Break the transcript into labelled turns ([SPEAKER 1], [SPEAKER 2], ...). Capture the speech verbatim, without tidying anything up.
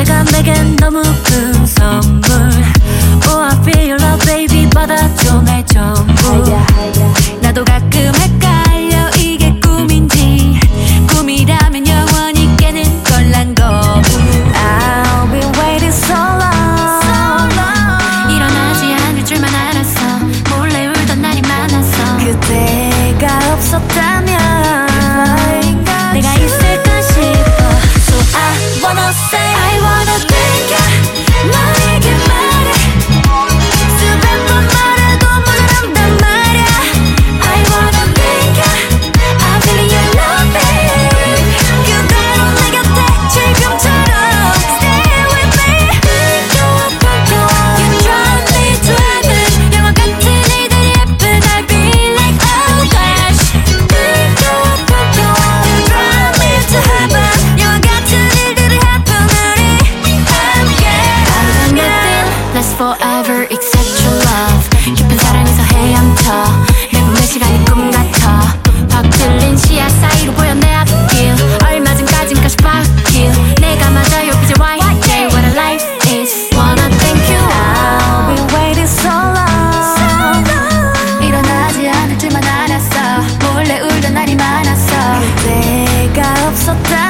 [SPEAKER 1] 어제가 내겐 너무 큰 선물. Oh I feel your love baby 받아줘 내 전부. 나도 가끔 헷갈려 이게 꿈인지 꿈이라면 영원히 깨는 걸 난 거부. I'll be waiting so long. 일어나지 않을 줄만 알았어. 몰래 울던 날이 많았어. 그대가 없었다면 내가 있을까 싶어. So I wanna say I wanna thank you. 너에게 말해 수백 번 말해도 모자란단 말야. I wanna thank you. I feel your love babe. 그대로 내 곁에 지금처럼 stay with me. You drive me to heaven. 영화 같은 이들이 예쁜 I'll be like oh gosh. You drive me to heaven. 영화 같은 일들이 happen 우리 함께. I want nothing less forever except your love. 깊은 사랑에서 헤엄쳐 매번 매 시간이 꿈 같아. 확 틀린 시야 사이로 보여 내 앞길. 얼마 전까진까지 바뀔 내가 맞아요 이제 why day what a life is. Wanna thank you. I'll be waiting so long. 일어나지 않을 줄만 알았어. 몰래 울던 날이 많았어. 그대가 없었다